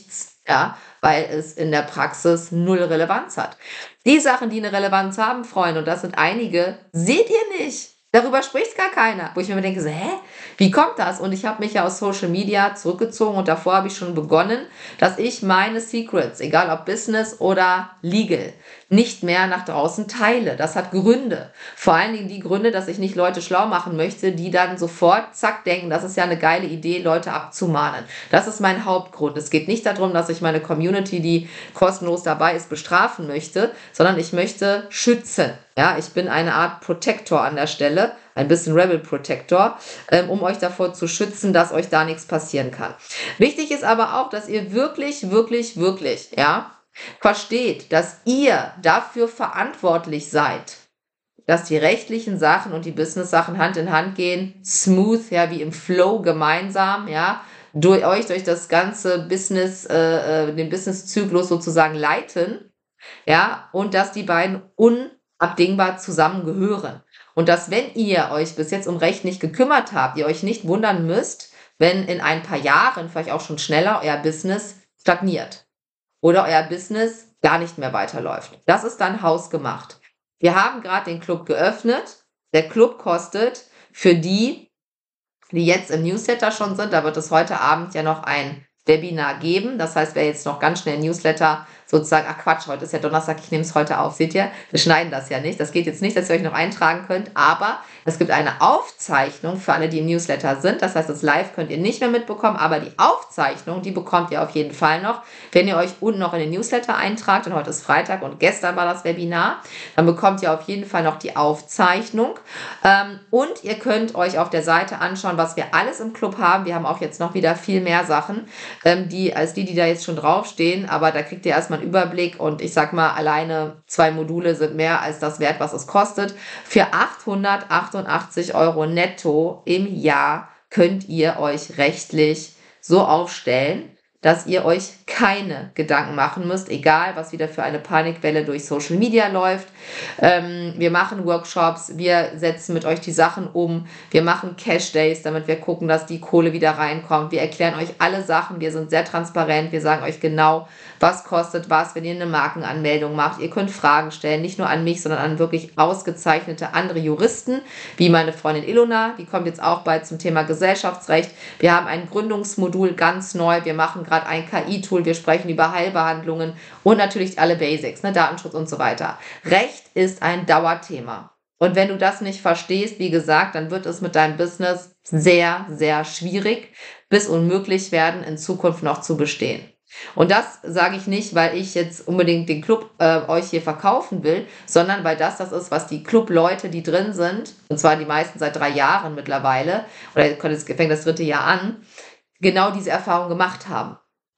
ja, weil es in der Praxis null Relevanz hat. Die Sachen, die eine Relevanz haben, Freunde, und das sind einige, seht ihr nicht. Darüber spricht gar keiner. Wo ich mir denke, so, hä, wie kommt das? Und ich habe mich ja aus Social Media zurückgezogen und davor habe ich schon begonnen, dass ich meine Secrets, egal ob Business oder Legal, nicht mehr nach draußen teile. Das hat Gründe. Vor allen Dingen die Gründe, dass ich nicht Leute schlau machen möchte, die dann sofort, zack, denken, das ist ja eine geile Idee, Leute abzumahnen. Das ist mein Hauptgrund. Es geht nicht darum, dass ich meine Community, die kostenlos dabei ist, bestrafen möchte, sondern ich möchte schützen. Ja, ich bin eine Art Protector an der Stelle, ein bisschen Rebel Protector, ähm, um euch davor zu schützen, dass euch da nichts passieren kann. Wichtig ist aber auch, dass ihr wirklich, wirklich, wirklich, ja, versteht, dass ihr dafür verantwortlich seid, dass die rechtlichen Sachen und die Business-Sachen Hand in Hand gehen, smooth, ja, wie im Flow gemeinsam, ja, durch euch durch das ganze Business, äh, den Business-Zyklus sozusagen leiten, ja, und dass die beiden unabdingbar zusammengehören. Und dass, wenn ihr euch bis jetzt um Recht nicht gekümmert habt, ihr euch nicht wundern müsst, wenn in ein paar Jahren, vielleicht auch schon schneller, euer Business stagniert oder euer Business gar nicht mehr weiterläuft. Das ist dann hausgemacht. Wir haben gerade den Club geöffnet. Der Club kostet für die, die jetzt im Newsletter schon sind, da wird es heute Abend ja noch ein Webinar geben. Das heißt, wer jetzt noch ganz schnell Newsletter sozusagen, ach Quatsch, heute ist ja Donnerstag, ich nehme es heute auf, seht ihr? Wir schneiden das ja nicht. Das geht jetzt nicht, dass ihr euch noch eintragen könnt, aber es gibt eine Aufzeichnung für alle, die im Newsletter sind. Das heißt, das Live könnt ihr nicht mehr mitbekommen, aber die Aufzeichnung, die bekommt ihr auf jeden Fall noch. Wenn ihr euch unten noch in den Newsletter eintragt, und heute ist Freitag und gestern war das Webinar, dann bekommt ihr auf jeden Fall noch die Aufzeichnung. Ähm, und ihr könnt euch auf der Seite anschauen, was wir alles im Club haben. Wir haben auch jetzt noch wieder viel mehr Sachen, ähm, die, als die, die da jetzt schon draufstehen, aber da kriegt ihr erstmal einen Überblick und ich sag mal, alleine zwei Module sind mehr als das wert, was es kostet. Für achthundertachtundachtzig Euro netto im Jahr könnt ihr euch rechtlich so aufstellen, dass ihr euch keine Gedanken machen müsst, egal was wieder für eine Panikwelle durch Social Media läuft. Ähm, wir machen Workshops, wir setzen mit euch die Sachen um, wir machen Cash Days, damit wir gucken, dass die Kohle wieder reinkommt. Wir erklären euch alle Sachen, wir sind sehr transparent, wir sagen euch genau, was kostet was, wenn ihr eine Markenanmeldung macht. Ihr könnt Fragen stellen, nicht nur an mich, sondern an wirklich ausgezeichnete andere Juristen, wie meine Freundin Ilona, die kommt jetzt auch bald zum Thema Gesellschaftsrecht. Wir haben ein Gründungsmodul ganz neu, wir machen gerade ein K I-Tool, wir sprechen über Heilbehandlungen und natürlich alle Basics, ne, Datenschutz und so weiter. Recht ist ein Dauerthema. Und wenn du das nicht verstehst, wie gesagt, dann wird es mit deinem Business sehr, sehr schwierig bis unmöglich werden, in Zukunft noch zu bestehen. Und das sage ich nicht, weil ich jetzt unbedingt den Club äh, euch hier verkaufen will, sondern weil das das ist, was die Clubleute, die drin sind, und zwar die meisten seit drei Jahren mittlerweile, oder es fängt das dritte Jahr an, genau diese Erfahrung gemacht haben.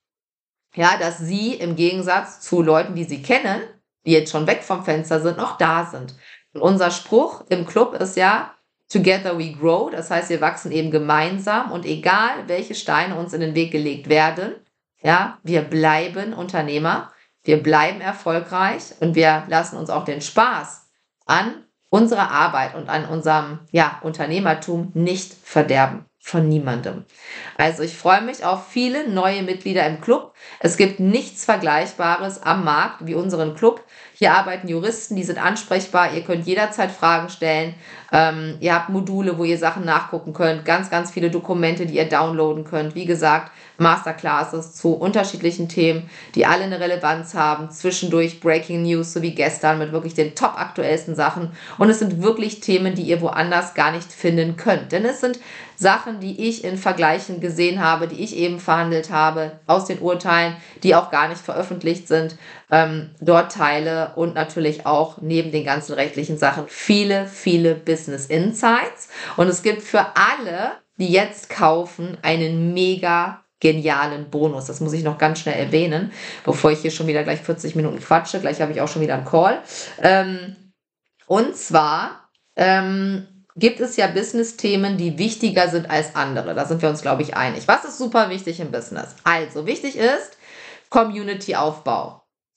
Ja, dass sie im Gegensatz zu Leuten, die sie kennen, die jetzt schon weg vom Fenster sind, noch da sind. Und unser Spruch im Club ist ja, together we grow, das heißt, wir wachsen eben gemeinsam und egal, welche Steine uns in den Weg gelegt werden, ja, wir bleiben Unternehmer, wir bleiben erfolgreich und wir lassen uns auch den Spaß an unserer Arbeit und an unserem, ja, Unternehmertum nicht verderben. Von niemandem. Also ich freue mich auf viele neue Mitglieder im Club. Es gibt nichts Vergleichbares am Markt wie unseren Club. Hier arbeiten Juristen, die sind ansprechbar. Ihr könnt jederzeit Fragen stellen. Ähm, ihr habt Module, wo ihr Sachen nachgucken könnt. Ganz, ganz viele Dokumente, die ihr downloaden könnt. Wie gesagt, Masterclasses zu unterschiedlichen Themen, die alle eine Relevanz haben. Zwischendurch Breaking News, so wie gestern, mit wirklich den top aktuellsten Sachen. Und es sind wirklich Themen, die ihr woanders gar nicht finden könnt. Denn es sind Sachen, die ich in Vergleichen gesehen habe, die ich eben verhandelt habe, aus den Urteilen, die auch gar nicht veröffentlicht sind, ähm, dort teile und natürlich auch neben den ganzen rechtlichen Sachen viele, viele Business Insights. Und es gibt für alle, die jetzt kaufen, einen mega genialen Bonus. Das muss ich noch ganz schnell erwähnen, bevor ich hier schon wieder gleich vierzig Minuten quatsche. Gleich habe ich auch schon wieder einen Call. Ähm, und zwar ähm, gibt es ja Business-Themen, die wichtiger sind als andere. Da sind wir uns, glaube ich, einig. Was ist super wichtig im Business? Also, wichtig ist Community-Aufbau.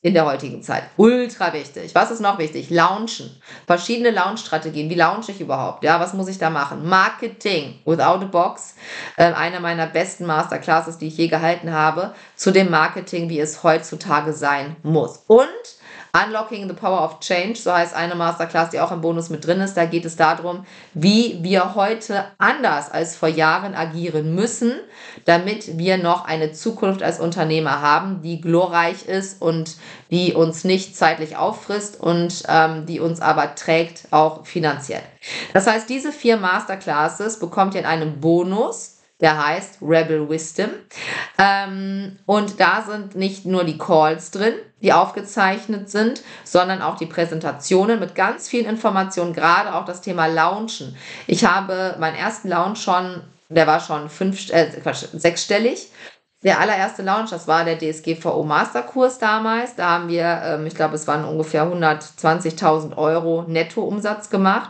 in der heutigen Zeit. Ultra wichtig. Was ist noch wichtig? Launchen. Verschiedene Launch-Strategien. Wie launche ich überhaupt? Ja, was muss ich da machen? Marketing without a box. Äh, eine meiner besten Masterclasses, die ich je gehalten habe, zu dem Marketing, wie es heutzutage sein muss. Und Unlocking the Power of Change, so heißt eine Masterclass, die auch im Bonus mit drin ist. Da geht es darum, wie wir heute anders als vor Jahren agieren müssen, damit wir noch eine Zukunft als Unternehmer haben, die glorreich ist und die uns nicht zeitlich auffrisst und ähm, die uns aber trägt, auch finanziell. Das heißt, diese vier Masterclasses bekommt ihr in einem Bonus, der heißt Rebel Wisdom. Ähm, und da sind nicht nur die Calls drin, die aufgezeichnet sind, sondern auch die Präsentationen mit ganz vielen Informationen, gerade auch das Thema Launchen. Ich habe meinen ersten Launch schon, der war schon fünf, äh, Quatsch, sechsstellig. Der allererste Launch, das war der D S G V O Masterkurs damals. Da haben wir, ähm, ich glaube, es waren ungefähr hundertzwanzigtausend Euro Nettoumsatz gemacht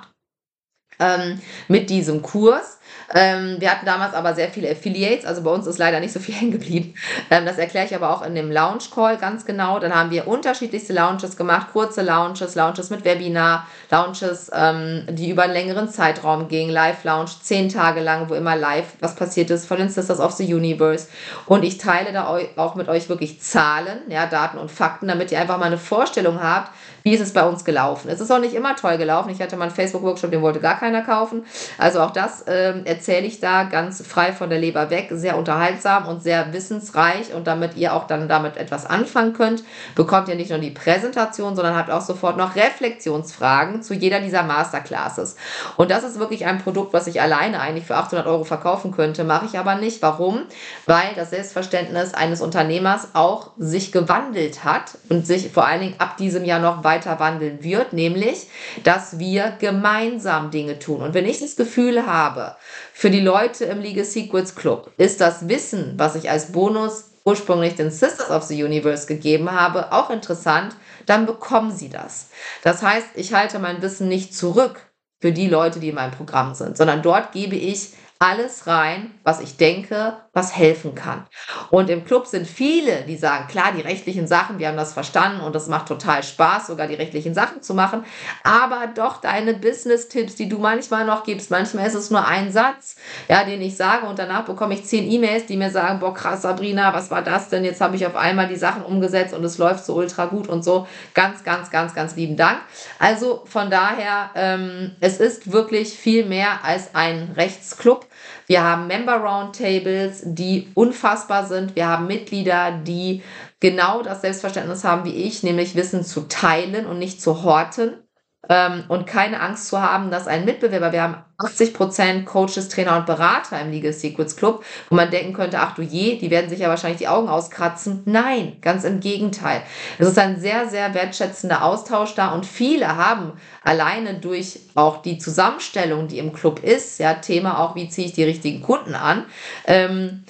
ähm, mit diesem Kurs. Ähm, wir hatten damals aber sehr viele Affiliates, also bei uns ist leider nicht so viel hängen geblieben. Ähm, das erkläre ich aber auch in dem Launch Call ganz genau. Dann haben wir unterschiedlichste Launches gemacht, kurze Launches, Launches mit Webinar, Launches, ähm, die über einen längeren Zeitraum gingen, Live-Launch, zehn Tage lang, wo immer live was passiert ist von den Sisters of the Universe. Und ich teile da auch mit euch wirklich Zahlen, ja, Daten und Fakten, damit ihr einfach mal eine Vorstellung habt, wie ist es bei uns gelaufen. Es ist auch nicht immer toll gelaufen. Ich hatte mal einen Facebook-Workshop, den wollte gar keiner kaufen. Also auch das ähm, erzähle ich da ganz frei von der Leber weg. Sehr unterhaltsam und sehr wissensreich. Und damit ihr auch dann damit etwas anfangen könnt, bekommt ihr nicht nur die Präsentation, sondern habt auch sofort noch Reflexionsfragen zu jeder dieser Masterclasses. Und das ist wirklich ein Produkt, was ich alleine eigentlich für achthundert Euro verkaufen könnte. Mache ich aber nicht. Warum? Weil das Selbstverständnis eines Unternehmers auch sich gewandelt hat und sich vor allen Dingen ab diesem Jahr noch weiter weiter wandeln wird, nämlich, dass wir gemeinsam Dinge tun. Und wenn ich das Gefühl habe, für die Leute im Legal Secrets Club ist das Wissen, was ich als Bonus ursprünglich den Sisters of the Universe gegeben habe, auch interessant, dann bekommen sie das. Das heißt, ich halte mein Wissen nicht zurück für die Leute, die in meinem Programm sind, sondern dort gebe ich alles rein, was ich denke, was helfen kann. Und im Club sind viele, die sagen, klar, die rechtlichen Sachen, wir haben das verstanden und das macht total Spaß, sogar die rechtlichen Sachen zu machen, aber doch deine Business-Tipps, die du manchmal noch gibst, manchmal ist es nur ein Satz, ja, den ich sage und danach bekomme ich zehn E-Mails, die mir sagen, boah, krass, Sabrina, was war das denn? Jetzt habe ich auf einmal die Sachen umgesetzt und es läuft so ultra gut und so. Ganz, ganz, ganz, ganz lieben Dank. Also von daher, ähm, es ist wirklich viel mehr als ein Rechtsclub. Wir haben Member-Roundtables, die unfassbar sind. Wir haben Mitglieder, die genau das Selbstverständnis haben wie ich, nämlich Wissen zu teilen und nicht zu horten. Ähm, und keine Angst zu haben, dass ein Mitbewerber, wir haben achtzig Prozent Coaches, Trainer und Berater im Legal Secrets Club, wo man denken könnte, ach du je, die werden sich ja wahrscheinlich die Augen auskratzen. Nein, ganz im Gegenteil. Es ist ein sehr, sehr wertschätzender Austausch da und viele haben alleine durch auch die Zusammenstellung, die im Club ist, ja, Thema auch, wie ziehe ich die richtigen Kunden an, ähm,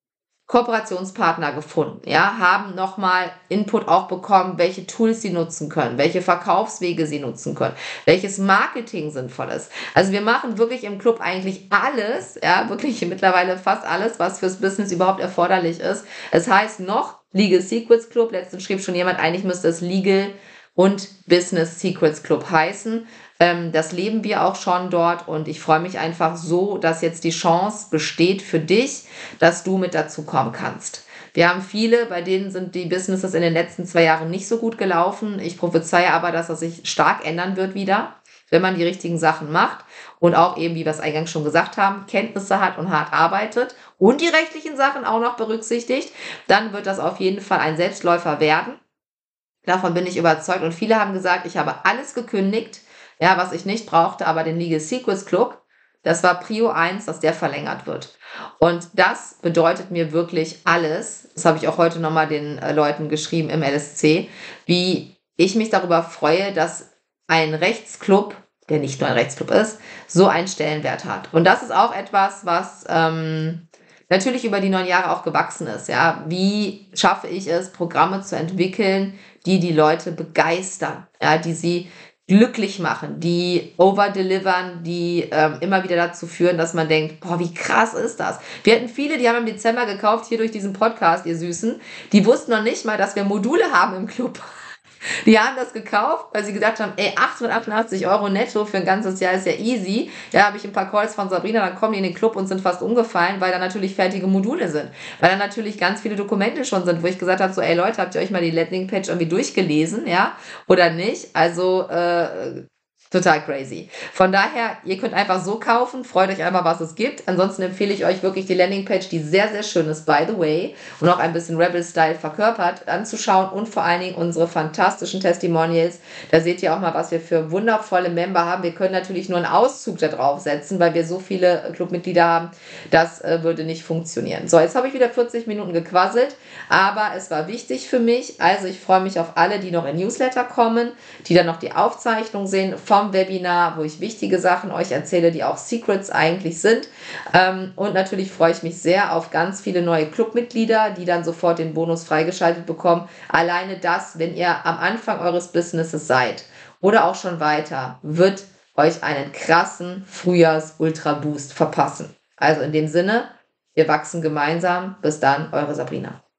Kooperationspartner gefunden, ja, haben nochmal Input auch bekommen, welche Tools sie nutzen können, welche Verkaufswege sie nutzen können, welches Marketing sinnvoll ist. Also wir machen wirklich im Club eigentlich alles, ja, wirklich mittlerweile fast alles, was fürs Business überhaupt erforderlich ist. Es heißt noch Legal Secrets Club, letztens schrieb schon jemand, eigentlich müsste es Legal und Business Secrets Club heißen. Das leben wir auch schon dort und ich freue mich einfach so, dass jetzt die Chance besteht für dich, dass du mit dazu kommen kannst. Wir haben viele, bei denen sind die Businesses in den letzten zwei Jahren nicht so gut gelaufen. Ich prophezeie aber, dass das sich stark ändern wird wieder, wenn man die richtigen Sachen macht und auch eben, wie wir es eingangs schon gesagt haben, Kenntnisse hat und hart arbeitet und die rechtlichen Sachen auch noch berücksichtigt. Dann wird das auf jeden Fall ein Selbstläufer werden. Davon bin ich überzeugt und viele haben gesagt, ich habe alles gekündigt, ja, was ich nicht brauchte, aber den Legal Secrets Club, das war Prio eins, dass der verlängert wird. Und das bedeutet mir wirklich alles, das habe ich auch heute nochmal den äh, Leuten geschrieben im L S C, wie ich mich darüber freue, dass ein Rechtsclub, der nicht nur ein Rechtsclub ist, so einen Stellenwert hat. Und das ist auch etwas, was ähm, natürlich über die neun Jahre auch gewachsen ist. Ja, wie schaffe ich es, Programme zu entwickeln, die die Leute begeistern, ja, die sie glücklich machen, die overdelivern, die ähm, immer wieder dazu führen, dass man denkt, boah, wie krass ist das? Wir hatten viele, die haben im Dezember gekauft, hier durch diesen Podcast, ihr Süßen, die wussten noch nicht mal, dass wir Module haben im Club. Die haben das gekauft, weil sie gedacht haben, ey, achthundertachtundachtzig Euro netto für ein ganzes Jahr ist ja easy. Ja, habe ich ein paar Calls von Sabrina, dann kommen die in den Club und sind fast umgefallen, weil da natürlich fertige Module sind. Weil da natürlich ganz viele Dokumente schon sind, wo ich gesagt habe, so, ey Leute, habt ihr euch mal die Landingpage irgendwie durchgelesen, ja, oder nicht? Also, äh, total crazy. Von daher, ihr könnt einfach so kaufen, freut euch einfach, was es gibt. Ansonsten empfehle ich euch wirklich die Landingpage, die sehr, sehr schön ist, by the way, und auch ein bisschen Rebel-Style verkörpert, anzuschauen und vor allen Dingen unsere fantastischen Testimonials. Da seht ihr auch mal, was wir für wundervolle Member haben. Wir können natürlich nur einen Auszug da drauf setzen, weil wir so viele Clubmitglieder haben. Das äh, würde nicht funktionieren. So, jetzt habe ich wieder vierzig Minuten gequasselt, aber es war wichtig für mich. Also ich freue mich auf alle, die noch in Newsletter kommen, die dann noch die Aufzeichnung sehen vom Webinar, wo ich wichtige Sachen euch erzähle, die auch Secrets eigentlich sind. Ähm, und natürlich freue ich mich sehr auf ganz viele neue Clubmitglieder, die dann sofort den Bonus freigeschaltet bekommen. Alleine das, wenn ihr am Anfang eures Businesses seid oder auch schon weiter, wird euch einen krassen Frühjahrs-Ultra-Boost verpassen. Also in dem Sinne, wir wachsen gemeinsam. Bis dann, eure Sabrina.